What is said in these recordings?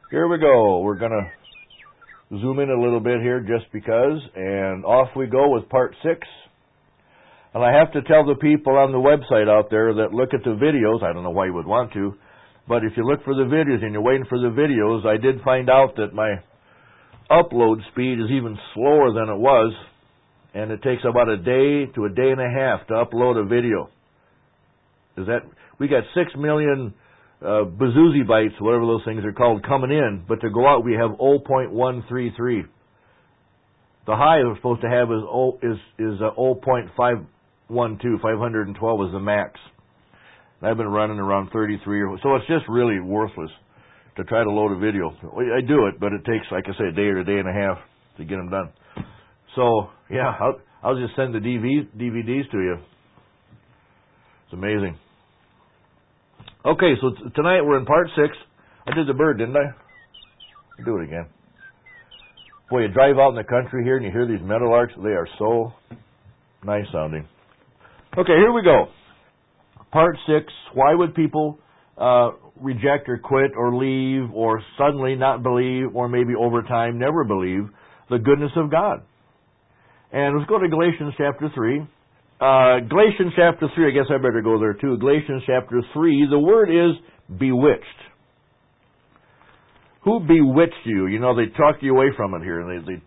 Here we go. We're going to zoom in a little bit here just because, and off we go with part 6. And I have to tell the people on the website out there that look at the videos, I don't know why you would want to, but if you look for the videos and you're waiting for the videos, I did find out that my upload speed is even slower than it was, and it takes about a day to a day and a half to upload a video. We got 6 million bazoozy bytes, whatever those things are called, coming in, but to go out we have 0.133. The high we're supposed to have is 0.512. 512 is the max. And I've been running around 33 or so. It's just really worthless to try to load a video. I do it, but it takes, like I say, a day or a day and a half to get them done. So yeah, I'll just send the DVDs to you. It's amazing. Okay, so tonight we're in part 6. I did the bird, didn't I? I'll do it again. Boy, you drive out in the country here and you hear these meadowlarks. They are so nice sounding. Okay, here we go. Part 6, why would people reject or quit or leave or suddenly not believe or maybe over time never believe the goodness of God? And let's go to Galatians chapter 3. Galatians chapter 3, I guess I better go there too. Galatians chapter 3, the word is bewitched. Who bewitched you? You know, they talked you away from it here.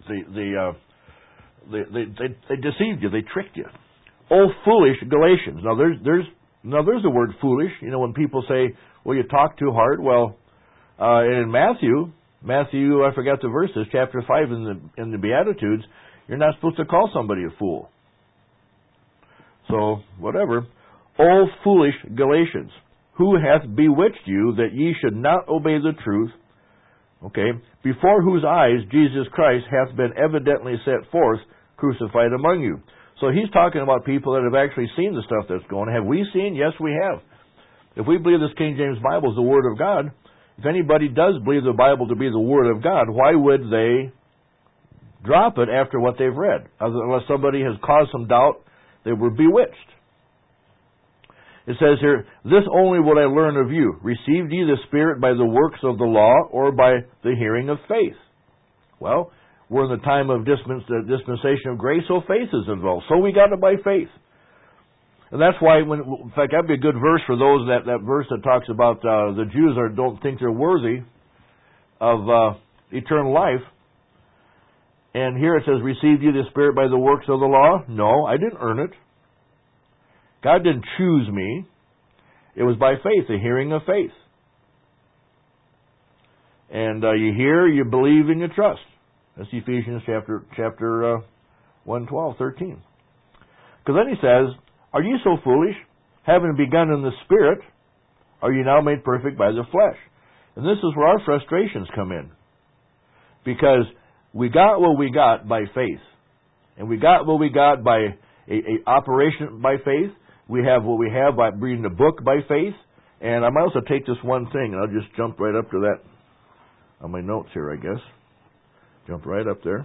They deceived you. They tricked you. Oh, foolish Galatians. Now there's the word foolish. You know, when people say, well, you talk too hard. Well, in Matthew, I forgot the verses, chapter 5 in the Beatitudes, you're not supposed to call somebody a fool. So, whatever. O foolish Galatians, who hath bewitched you that ye should not obey the truth, okay, before whose eyes Jesus Christ hath been evidently set forth, crucified among you. So he's talking about people that have actually seen the stuff that's going on. Have we seen? Yes, we have. If we believe this King James Bible is the Word of God, if anybody does believe the Bible to be the Word of God, why would they drop it after what they've read? Unless somebody has caused some doubt, they were bewitched. It says here, this only would I learn of you. Received ye the Spirit by the works of the law or by the hearing of faith? Well, we're in the time of dispensation of grace, so faith is involved. So we got it by faith. And that's why, in fact, that'd be a good verse for those, that verse that talks about the Jews don't think they're worthy of eternal life. And here it says, received ye the Spirit by the works of the law? No, I didn't earn it. God didn't choose me. It was by faith, the hearing of faith. And you hear, you believe, and you trust. That's Ephesians chapter 1, 12, 13. Because then he says, are you so foolish? Having begun in the Spirit, are you now made perfect by the flesh? And this is where our frustrations come in. Because we got what we got by faith. And we got what we got by a operation by faith. We have what we have by reading a book by faith. And I might also take this one thing, and I'll just jump right up to that on my notes here, I guess. Jump right up there.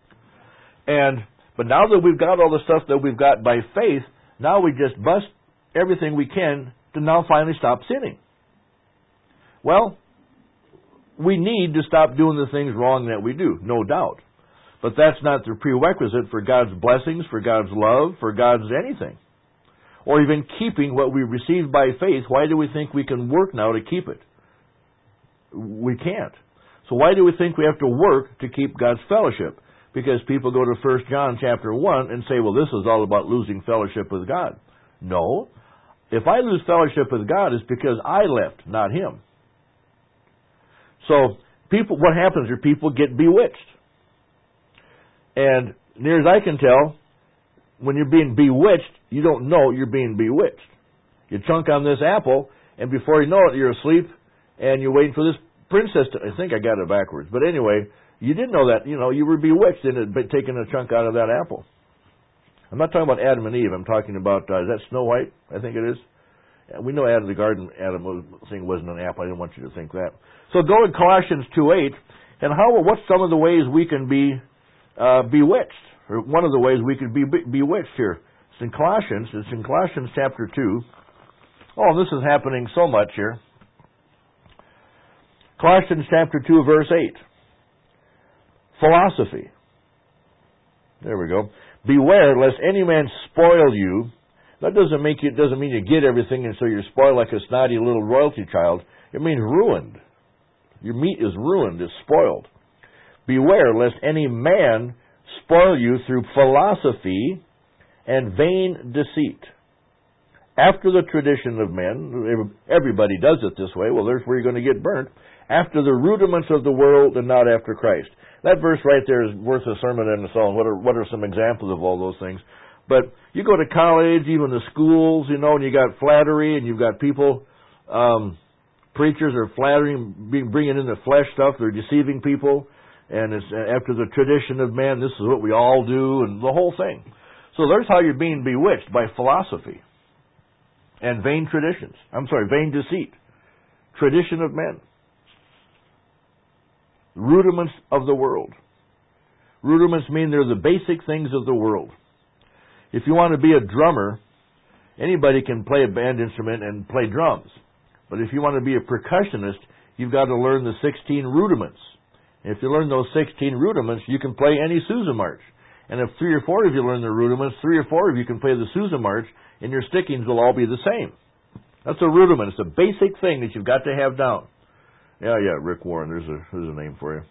But now that we've got all the stuff that we've got by faith, now we just bust everything we can to now finally stop sinning. Well, we need to stop doing the things wrong that we do, no doubt. But that's not the prerequisite for God's blessings, for God's love, for God's anything. Or even keeping what we received by faith. Why do we think we can work now to keep it? We can't. So why do we think we have to work to keep God's fellowship? Because people go to 1 John chapter 1 and say, well, this is all about losing fellowship with God. No. If I lose fellowship with God, it's because I left, not Him. So what happens is people get bewitched. And near as I can tell, when you're being bewitched, you don't know you're being bewitched. You chunk on this apple, and before you know it, you're asleep, and you're waiting for this princess to... I think I got it backwards. But anyway, you didn't know that. You were bewitched in it, taking a chunk out of that apple. I'm not talking about Adam and Eve. I'm talking about, is that Snow White? I think it is. We know Adam thing wasn't an apple. I didn't want you to think that. So go in Colossians 2:8, and what's some of the ways we can be bewitched? Or one of the ways we could be bewitched here. It's in Colossians chapter 2. Oh, this is happening so much here. Colossians chapter 2, verse 8. Philosophy. There we go. Beware lest any man spoil you. That doesn't mean you get everything and so you're spoiled like a snotty little royalty child. It means ruined. Your meat is ruined, it's spoiled. Beware lest any man spoil you through philosophy and vain deceit. After the tradition of men, everybody does it this way, well, there's where you're going to get burnt. After the rudiments of the world and not after Christ. That verse right there is worth a sermon in its own. What are some examples of all those things? But you go to college, even the schools, and you got flattery, and you've got people, preachers are flattering, bringing in the flesh stuff, they're deceiving people, and it's after the tradition of man, this is what we all do, and the whole thing. So there's how you're being bewitched, by philosophy and vain traditions. Vain deceit. Tradition of men. Rudiments of the world. Rudiments mean they're the basic things of the world. If you want to be a drummer, anybody can play a band instrument and play drums. But if you want to be a percussionist, you've got to learn the 16 rudiments. And if you learn those 16 rudiments, you can play any Sousa march. And if 3 or 4 of you learn the rudiments, 3 or 4 of you can play the Sousa march, and your stickings will all be the same. That's a rudiment. It's a basic thing that you've got to have down. Yeah, Rick Warren. There's a name for you.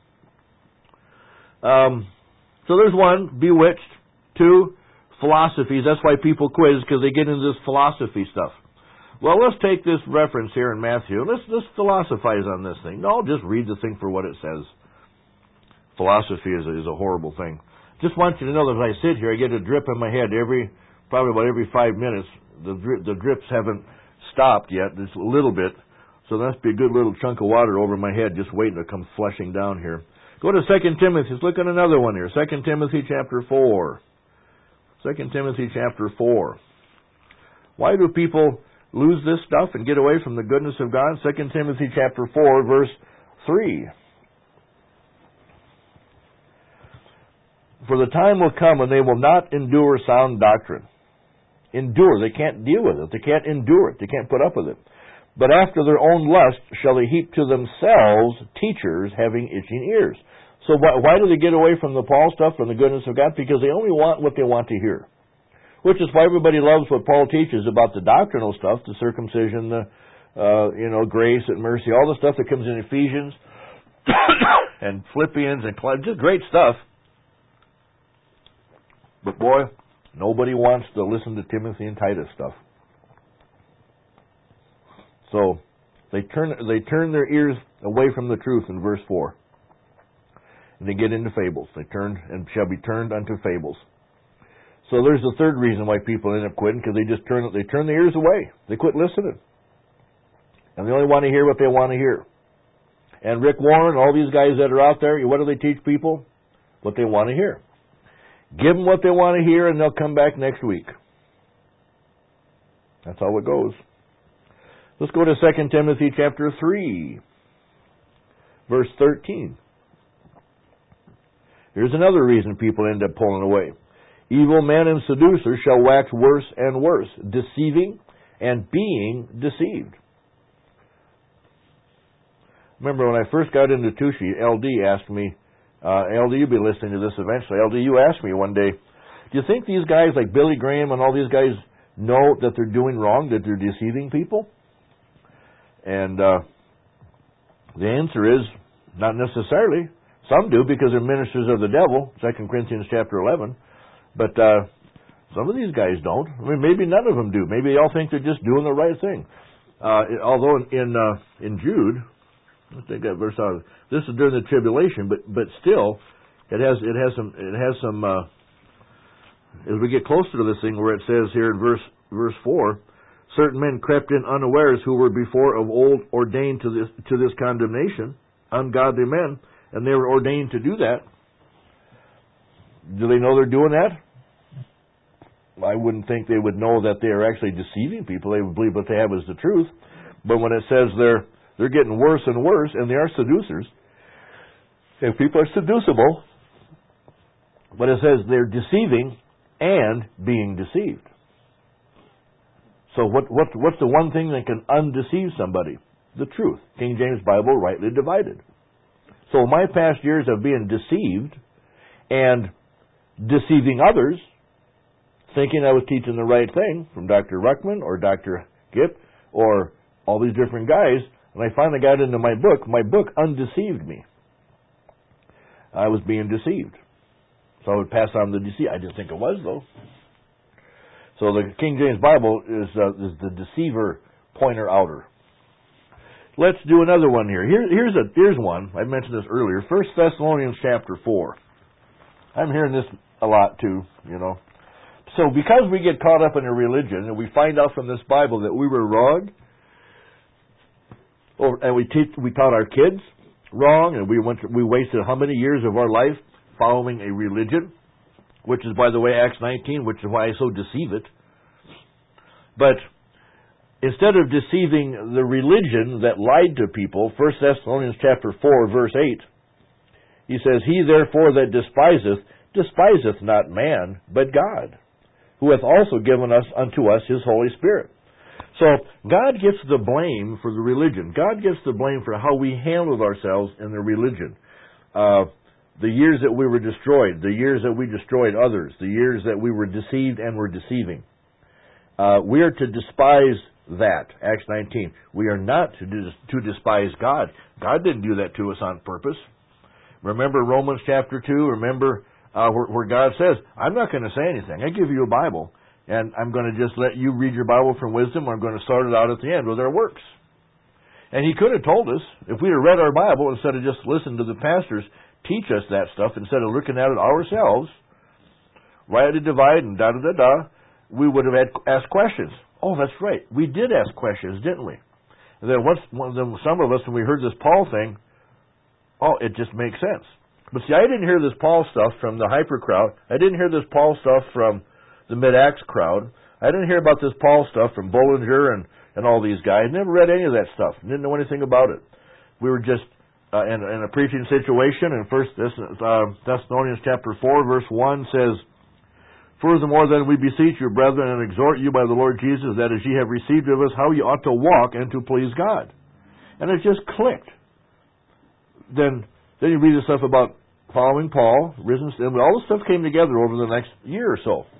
So there's one, bewitched. 2, philosophies. That's why people quit, is because they get into this philosophy stuff. Well, let's take this reference here in Matthew. Let's philosophize on this thing. No, just read the thing for what it says. Philosophy is a horrible thing. Just want you to know that as I sit here, I get a drip in my head probably about every 5 minutes. The drips haven't stopped yet. Just a little bit. So that must be a good little chunk of water over my head just waiting to come flushing down here. Go to 2 Timothy. Let's look at another one here. 2 Timothy chapter 4. 2 Timothy chapter 4. Why do people lose this stuff and get away from the goodness of God? 2 Timothy chapter 4, verse 3. For the time will come when they will not endure sound doctrine. Endure. They can't deal with it. They can't endure it. They can't put up with it. But after their own lust shall they heap to themselves teachers having itching ears. So why do they get away from the Paul stuff, from the goodness of God? Because they only want what they want to hear. Which is why everybody loves what Paul teaches about the doctrinal stuff, the circumcision, the grace and mercy, all the stuff that comes in Ephesians and Philippians and just great stuff. But boy, nobody wants to listen to Timothy and Titus stuff. So they turn their ears away from the truth in verse 4. And they get into fables. They turn and shall be turned unto fables. So there's the third reason why people end up quitting, because they turn their ears away. They quit listening. And they only want to hear what they want to hear. And Rick Warren, all these guys that are out there, what do they teach people? What they want to hear. Give them what they want to hear and they'll come back next week. That's how it goes. Let's go to 2 Timothy chapter 3, verse 13. Here's another reason people end up pulling away. Evil men and seducers shall wax worse and worse, deceiving and being deceived. Remember when I first got into Tushy, LD asked me, LD, you'll be listening to this eventually. LD, you asked me one day, do you think these guys like Billy Graham and all these guys know that they're doing wrong, that they're deceiving people? And the answer is, not necessarily. Some do because they're ministers of the devil, 2 Corinthians chapter 11. But some of these guys don't. I mean, maybe none of them do. Maybe they all think they're just doing the right thing. Although in Jude, let's take that verse out. This is during the tribulation, but still, it has some. As we get closer to this thing, where it says here in verse 4, certain men crept in unawares who were before of old ordained to this condemnation, ungodly men, and they were ordained to do that. Do they know they're doing that? I wouldn't think they would know that they are actually deceiving people. They would believe what they have is the truth. But when it says they're getting worse and worse, and they are seducers, if people are seducible, but it says they're deceiving and being deceived. So what's the one thing that can undeceive somebody? the truth. King James Bible, rightly divided. So my past years of being deceived and deceiving others, thinking I was teaching the right thing from Dr. Ruckman or Dr. Gipp or all these different guys, and I finally got into my book undeceived me. I was being deceived. So I would pass on the deceit. I didn't think it was, though. So the King James Bible is the deceiver pointer outer. Let's do another one here. Here's one. I mentioned this earlier. 1 Thessalonians chapter 4. I'm hearing this a lot too, So because we get caught up in a religion and we find out from this Bible that we were wrong, and we taught our kids wrong, and we wasted how many years of our life following a religion, which is, by the way, Acts 19, which is why I so deceive it. But instead of deceiving the religion that lied to people, 1 Thessalonians chapter 4, verse 8, he says, He therefore that despiseth not man, but God, who hath also given unto us his Holy Spirit. So God gets the blame for the religion. God gets the blame for how we handled ourselves in the religion. The years that we were destroyed, the years that we destroyed others, the years that we were deceived and were deceiving. We are to despise that, Acts 19. We are not to despise God. God didn't do that to us on purpose. Remember Romans chapter 2? Remember where God says, I'm not going to say anything. I give you a Bible, and I'm going to just let you read your Bible from wisdom, or I'm going to sort it out at the end with our works. And He could have told us, if we had read our Bible instead of just listening to the pastors teach us that stuff, instead of looking at it ourselves, rightly divide and da-da-da-da, we would have asked questions. Oh, that's right. We did ask questions, didn't we? And then some of us, when we heard this Paul thing, it just makes sense. But see, I didn't hear this Paul stuff from the hyper crowd. I didn't hear this Paul stuff from the Mid-Acts crowd. I didn't hear about this Paul stuff from Bollinger and all these guys. Never read any of that stuff. Didn't know anything about it. We were just in a preaching situation, and 1 Thessalonians chapter 4, verse 1 says, Furthermore, then we beseech you, brethren, and exhort you by the Lord Jesus, that as ye have received of us, how ye ought to walk and to please God. And it just clicked. Then you read the stuff about following Paul, risen, and all this stuff came together over the next year or so.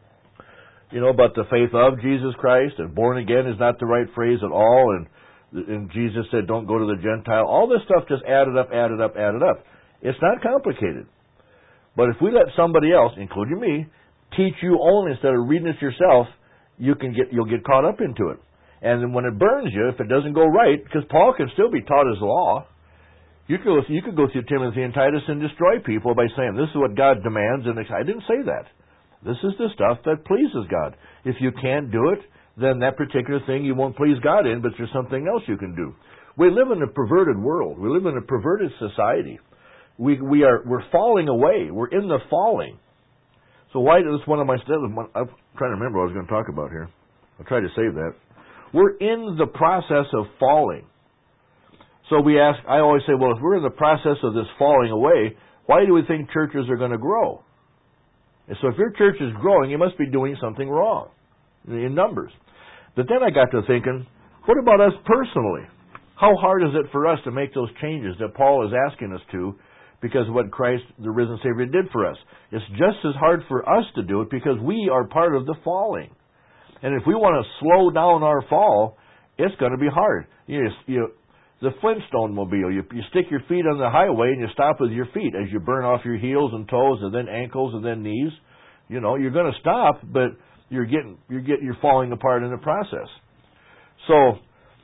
About the faith of Jesus Christ, and born again is not the right phrase at all, and Jesus said, don't go to the Gentile. All this stuff just added up. It's not complicated. But if we let somebody else, including me, teach you only instead of reading it yourself, you'll get caught up into it. And then when it burns you, if it doesn't go right, because Paul can still be taught his law, you could go through Timothy and Titus and destroy people by saying, this is what God demands, and I didn't say that. This is the stuff that pleases God. If you can't do it, then that particular thing you won't please God in, but there's something else you can do. We live in a perverted world. We live in a perverted society. We're falling away. We're in the falling. So why does one of my studies? I'm trying to remember what I was going to talk about here. I'll try to save that. We're in the process of falling. So I always say, well, if we're in the process of this falling away, why do we think churches are going to grow? And so if your church is growing, you must be doing something wrong in numbers. But then I got to thinking, what about us personally? How hard is it for us to make those changes that Paul is asking us to because of what Christ, the risen Savior, did for us? It's just as hard for us to do it because we are part of the falling. And if we want to slow down our fall, it's going to be hard. The Flintstone mobile, you stick your feet on the highway and you stop with your feet as you burn off your heels and toes and then ankles and then knees. You're going to stop, but you're falling apart in the process. So,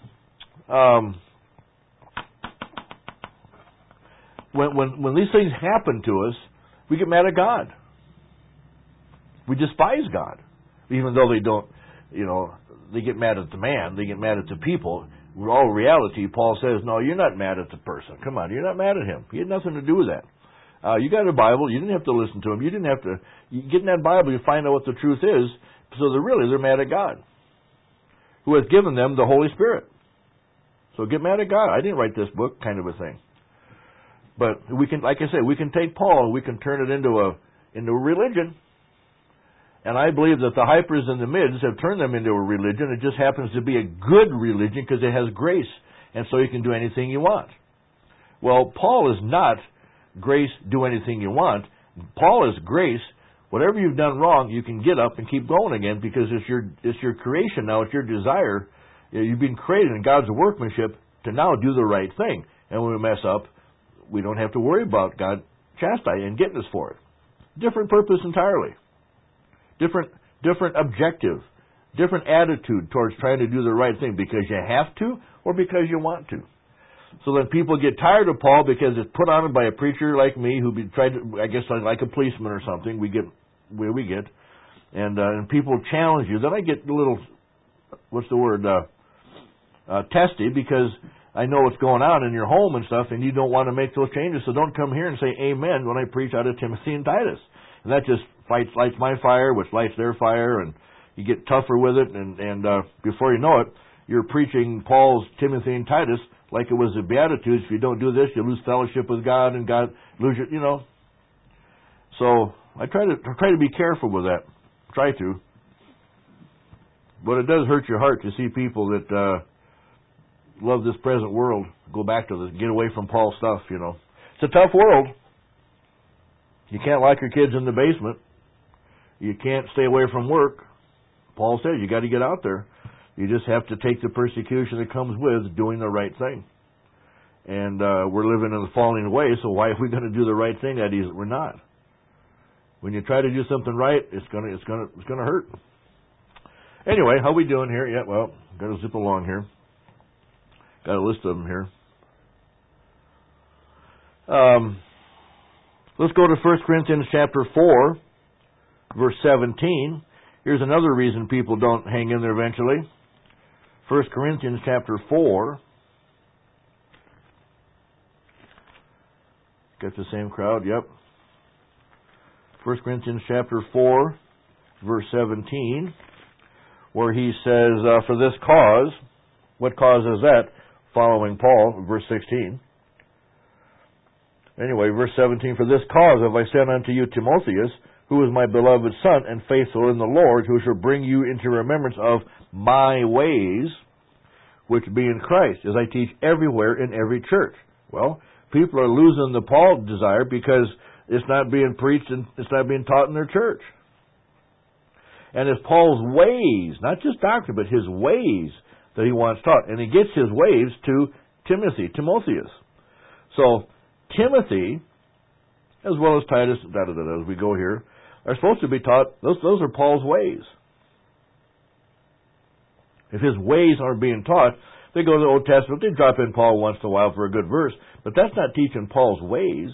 when these things happen to us, we get mad at God. We despise God, even though they don't. They get mad at the man. They get mad at the people. In all reality, Paul says, no, you're not mad at the person. Come on, you're not mad at him. He had nothing to do with that. You got a Bible. You didn't have to listen to him. You didn't have to. You get in that Bible, you find out what the truth is. So they're mad at God, who has given them the Holy Spirit. So get mad at God. I didn't write this book, kind of a thing. But we can, like I say, we can take Paul and we can turn it into a religion. And I believe that the hypers and the mids have turned them into a religion. It just happens to be a good religion because it has grace and so you can do anything you want. Well, Paul is not grace, do anything you want. Paul is grace, whatever you've done wrong, you can get up and keep going again because it's your creation now, it's your desire. You've been created in God's workmanship to now do the right thing. And when we mess up, we don't have to worry about God chastising and getting us for it. Different purpose entirely. Different objective. Different attitude towards trying to do the right thing because you have to or because you want to. So then people get tired of Paul because it's put on him by a preacher like me who tried to, I guess like a policeman or something. We get where we get. And people challenge you. Then I get a little, testy because I know what's going on in your home and stuff and you don't want to make those changes. So don't come here and say amen when I preach out of Timothy and Titus. And that just lights my fire, which lights their fire, and you get tougher with it, and before you know it, you're preaching Paul's Timothy and Titus like it was the Beatitudes. If you don't do this, you lose fellowship with God, and God lose your, So I try to be careful with that. Try to. But it does hurt your heart to see people that love this present world go back to this, get away from Paul's stuff, It's a tough world. You can't lock your kids in the basement. You can't stay away from work. Paul said you got to get out there. You just have to take the persecution that comes with doing the right thing. And we're living in the falling away, so why are we going to do the right thing that easy? We're not. When you try to do something right, it's gonna hurt. Anyway, how we doing here? Yeah, well, got to zip along here. Got a list of them here. Let's go to 1 Corinthians chapter 4, verse 17. Here's another reason people don't hang in there eventually. 1 Corinthians chapter 4. Got the same crowd, yep. 1 Corinthians chapter 4, verse 17, where he says, for this cause, what cause is that? Following Paul, verse 16. Anyway, verse 17, for this cause have I sent unto you Timotheus, who is my beloved son and faithful in the Lord, who shall bring you into remembrance of my ways, which be in Christ, as I teach everywhere in every church. Well, people are losing the Paul desire because it's not being preached and it's not being taught in their church. And it's Paul's ways, not just doctrine, but his ways that he wants taught. And he gets his ways to Timotheus. So, Timothy, as well as Titus, as we go here, are supposed to be taught, those are Paul's ways. If his ways aren't being taught, they go to the Old Testament, they drop in Paul once in a while for a good verse, but that's not teaching Paul's ways,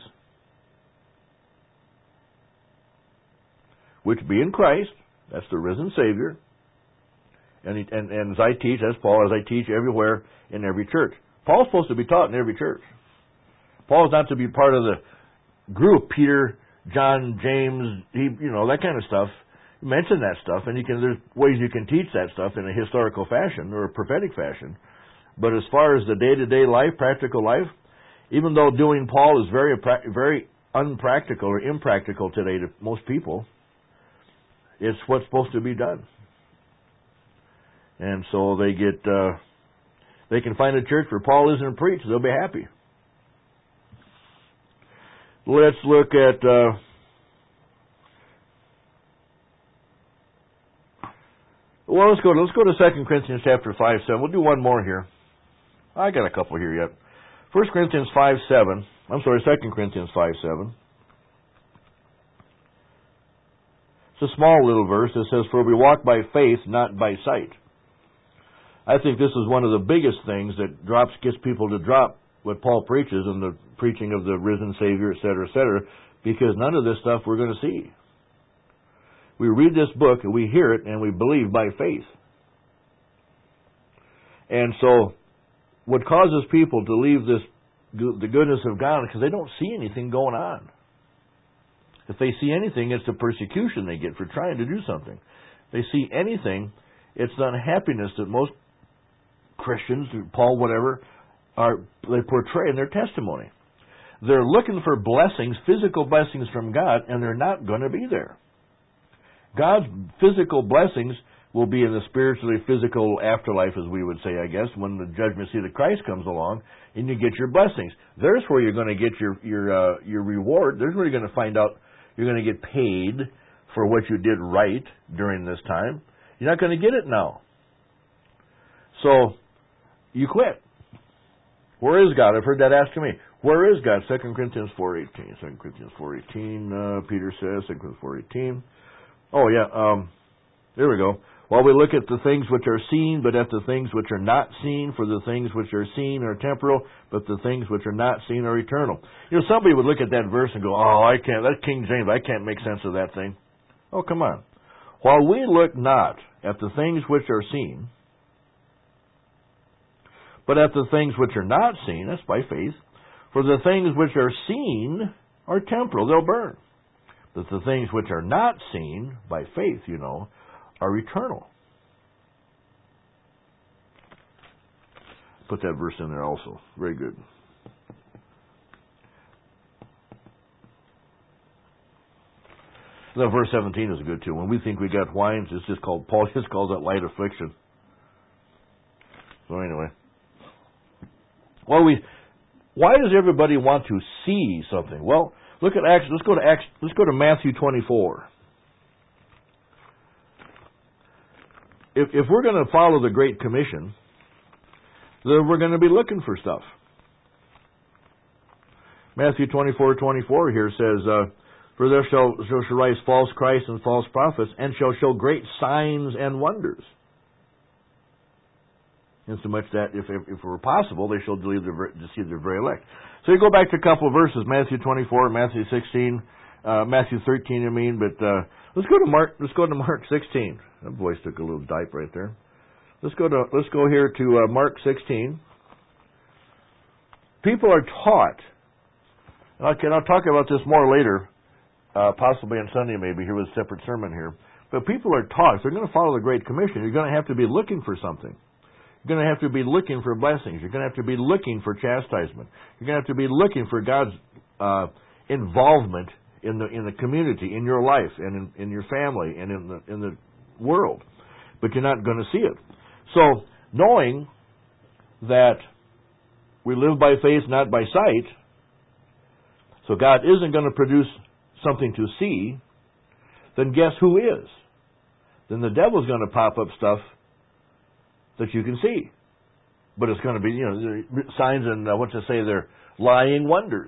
which be in Christ, that's the risen Savior, and as I teach, that's Paul, as I teach everywhere in every church. Paul's supposed to be taught in every church. Paul's not to be part of the group, Peter, John, James, that kind of stuff. Mention that stuff, and there's ways you can teach that stuff in a historical fashion or a prophetic fashion. But as far as the day-to-day life, practical life, even though doing Paul is very, very unpractical or impractical today to most people, it's what's supposed to be done. And so they can find a church where Paul isn't preached, they'll be happy. Let's look at let's go to 2 Corinthians chapter 5:7. We'll do one more here. I got a couple here yet. 2 Corinthians 5:7. It's a small little verse that says, for we walk by faith, not by sight. I think this is one of the biggest things that gets people to drop what Paul preaches and the preaching of the risen Savior, etc., because none of this stuff we're going to see. We read this book, and we hear it, and we believe by faith. And so, what causes people to leave the goodness of God, because they don't see anything going on. If they see anything, it's the persecution they get for trying to do something. If they see anything, it's the unhappiness that most Christians, Paul, whatever, they portray in their testimony. They're looking for blessings, physical blessings from God, and they're not going to be there. God's physical blessings will be in the spiritually physical afterlife, as we would say, I guess, when the judgment seat of Christ comes along, and you get your blessings. There's where you're going to get your reward. There's where you're going to find out you're going to get paid for what you did right during this time. You're not going to get it now. So, you quit. Where is God? I've heard that asked to me. Where is God? 2 Corinthians 4:18. 2 Corinthians 4:18, Peter says, 2 Corinthians 4:18. Oh, yeah, there we go. While we look at the things which are seen, but at the things which are not seen, for the things which are seen are temporal, but the things which are not seen are eternal. You know, somebody would look at that verse and go, oh, I can't, that's King James, I can't make sense of that thing. Oh, come on. While we look not at the things which are seen, but at the things which are not seen, that's by faith, for the things which are seen are temporal, they'll burn. But the things which are not seen, by faith, you know, are eternal. Put that verse in there also. Very good. Now, verse 17 is good too. When we think we got wines, it's just called, Paul just calls it light affliction. So anyway. Well, why does everybody want to see something? Well, look at Acts. Let's go to Matthew 24. If we're going to follow the Great Commission, then we're going to be looking for stuff. Matthew 24:24 here says, for there shall rise false Christs and false prophets, and shall show great signs and wonders. Insomuch that if it were possible, they shall deceive their very elect. So you go back to a couple of verses, Matthew 24, Matthew 16, Matthew 13, I mean, but let's go to Mark 16. That voice took a little dipe right there. Let's go here to Mark 16. People are taught, and I'll talk about this more later, possibly on Sunday maybe, here with a separate sermon here. But people are taught, if they're going to follow the Great Commission, you're going to have to be looking for something. You're going to have to be looking for blessings. You're going to have to be looking for chastisement. You're going to have to be looking for God's involvement in the community, in your life, and in your family, and in the world. But you're not going to see it. So, knowing that we live by faith, not by sight, so God isn't going to produce something to see, then guess who is? Then the devil's going to pop up stuff that you can see. But it's going to be, signs and, they're lying wonders.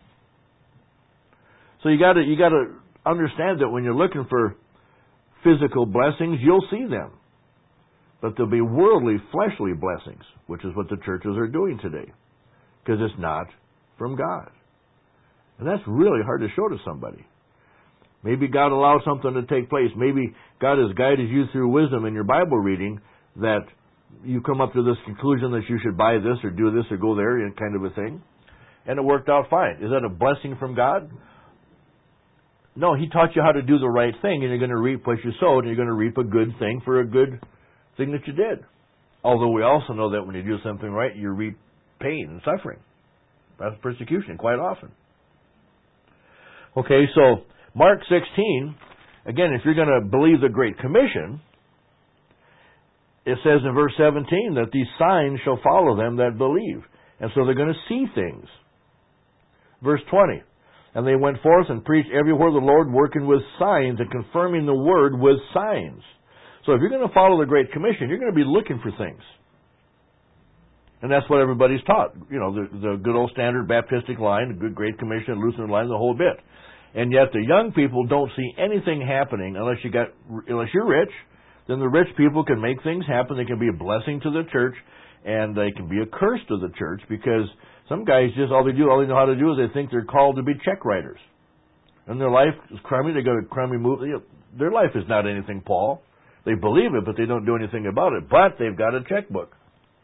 So you got to understand that when you're looking for physical blessings, you'll see them. But there'll be worldly, fleshly blessings, which is what the churches are doing today. Because it's not from God. And that's really hard to show to somebody. Maybe God allowed something to take place. Maybe God has guided you through wisdom in your Bible reading that you come up to this conclusion that you should buy this or do this or go there, kind of a thing. And it worked out fine. Is that a blessing from God? No, He taught you how to do the right thing, and you're going to reap what you sowed, and you're going to reap a good thing for a good thing that you did. Although we also know that when you do something right, you reap pain and suffering. That's persecution quite often. Okay, so Mark 16, again, if you're going to believe the Great Commission, it says in verse 17 that these signs shall follow them that believe. And so they're going to see things. Verse 20, and they went forth and preached everywhere the Lord, working with signs and confirming the word with signs. So if you're going to follow the Great Commission, you're going to be looking for things. And that's what everybody's taught. The good old standard Baptistic line, the good Great Commission, Lutheran line, the whole bit. And yet the young people don't see anything happening unless you're rich. Then the rich people can make things happen. They can be a blessing to the church, and they can be a curse to the church, because some guys all they know how to do is they think they're called to be check writers. And their life is crummy. They got a crummy move. Their life is not anything, Paul. They believe it, but they don't do anything about it. But they've got a checkbook.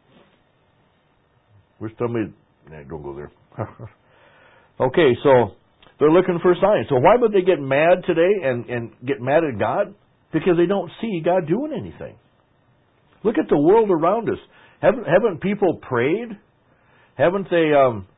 Where's somebody? Don't go there. Okay, so they're looking for signs. So why would they get mad today and get mad at God? Because they don't see God doing anything. Look at the world around us. Haven't people prayed? Haven't they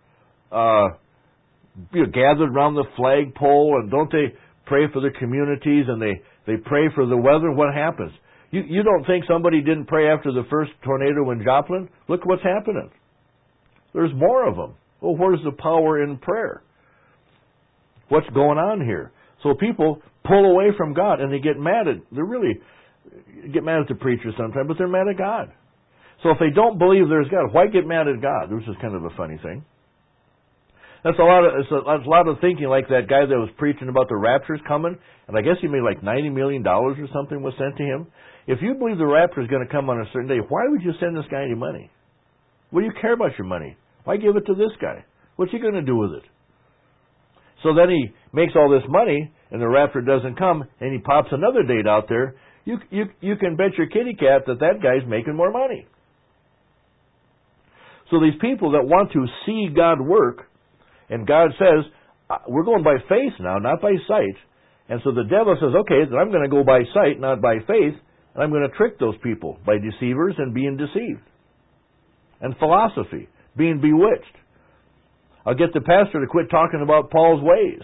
gathered around the flagpole, and don't they pray for the communities, and they pray for the weather? What happens? You don't think somebody didn't pray after the first tornado in Joplin? Look what's happening. There's more of them. Well, where's the power in prayer? What's going on here? So people pull away from God and they get mad at, get mad at the preacher sometimes, but they're mad at God. So if they don't believe there's God, why get mad at God? Which is kind of a funny thing. That's a lot of thinking, like that guy that was preaching about the rapture's coming, and I guess he made like $90 million or something was sent to him. If you believe the rapture is going to come on a certain day, why would you send this guy any money? What do you care about your money? Why give it to this guy? What's he going to do with it? So then he makes all this money, and the rapture doesn't come, and he pops another date out there. You can bet your kitty cat that guy's making more money. So these people that want to see God work, and God says, we're going by faith now, not by sight. And so the devil says, okay, then I'm going to go by sight, not by faith, and I'm going to trick those people by deceivers and being deceived. And philosophy, being bewitched. I'll get the pastor to quit talking about Paul's ways.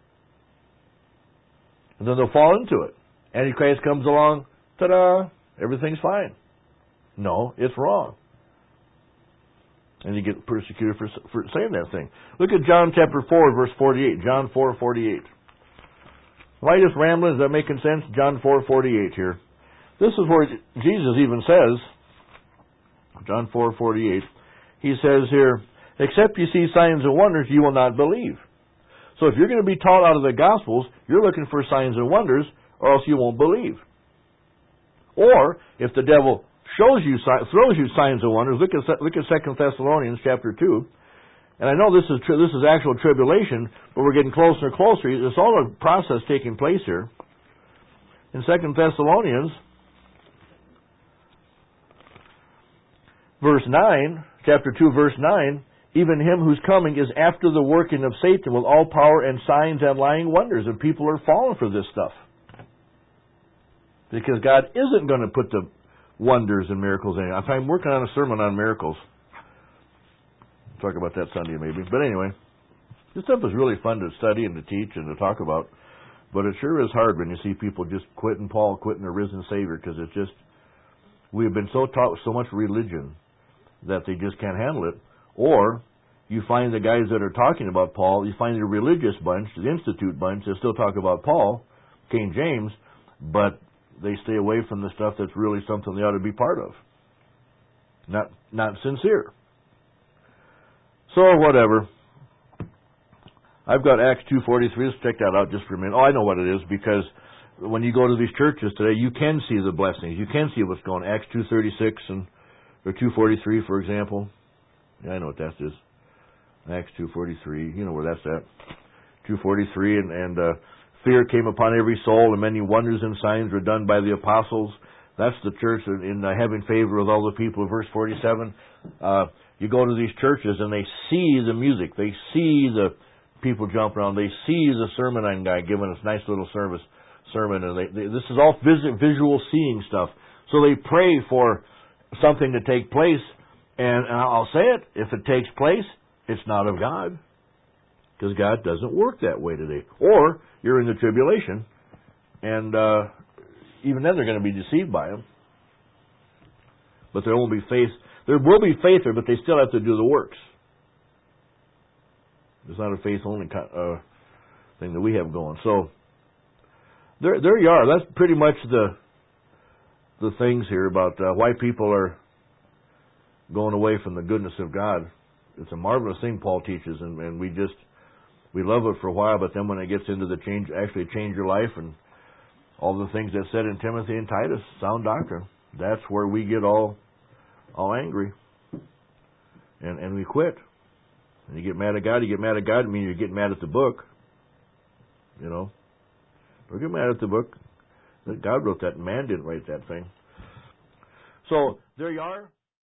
And then they'll fall into it. Antichrist comes along, ta-da, everything's fine. No, it's wrong. And you get persecuted for saying that thing. Look at John chapter 4, verse 48. John 4:48. Am I just rambling? Is that making sense? John 4:48 here. This is where Jesus even says, John 4:48, he says here, except you see signs and wonders, you will not believe. So if you're going to be taught out of the Gospels, you're looking for signs and wonders, or else you won't believe. Or, if the devil throws you signs and wonders, look at 2 Thessalonians chapter 2. And I know this is actual tribulation, but we're getting closer and closer. There's all a process taking place here. In 2 Thessalonians, verse 9, chapter 2, verse 9, even him who's coming is after the working of Satan with all power and signs and lying wonders. And people are falling for this stuff. Because God isn't going to put the wonders and miracles in. I'm working on a sermon on miracles. I'll talk about that Sunday maybe. But anyway, this stuff is really fun to study and to teach and to talk about. But it sure is hard when you see people just quitting Paul, quitting the risen Savior, because it's just, we have been so taught so much religion that they just can't handle it. Or you find the guys that are talking about Paul, you find the religious bunch, the Institute bunch, that still talk about Paul, King James, but they stay away from the stuff that's really something they ought to be part of. Not sincere. So whatever. I've got Acts 2:43. Let's check that out just for a minute. Oh, I know what it is, because when you go to these churches today, you can see the blessings. You can see what's going on. Acts 2:36 or 2:43, for example. Yeah, I know what that is. Acts 2:43. You know where that's at. 2:43 and fear came upon every soul, and many wonders and signs were done by the apostles. That's the church in having favor with all the people. Verse 47, you go to these churches and they see the music. They see the people jump around. They see the sermon guy giving us nice little sermon. And this is all visual seeing stuff. So they pray for something to take place. And I'll say it, if it takes place, it's not of God. Because God doesn't work that way today. Or you're in the tribulation, and even then they're going to be deceived by Him. But there won't be faith. There will be faith there, but they still have to do the works. It's not a faith-only thing that we have going. So there you are. That's pretty much the things here about why people are going away from the goodness of God. It's a marvelous thing Paul teaches, and we love it for a while, but then when it gets into the change your life and all the things that said in Timothy and Titus, sound doctrine, that's where we get all angry. And we quit. And you get mad at God, I mean, you get mad at the book. You know. Don't get mad at the book. God wrote that, man didn't write that thing. So, there you are.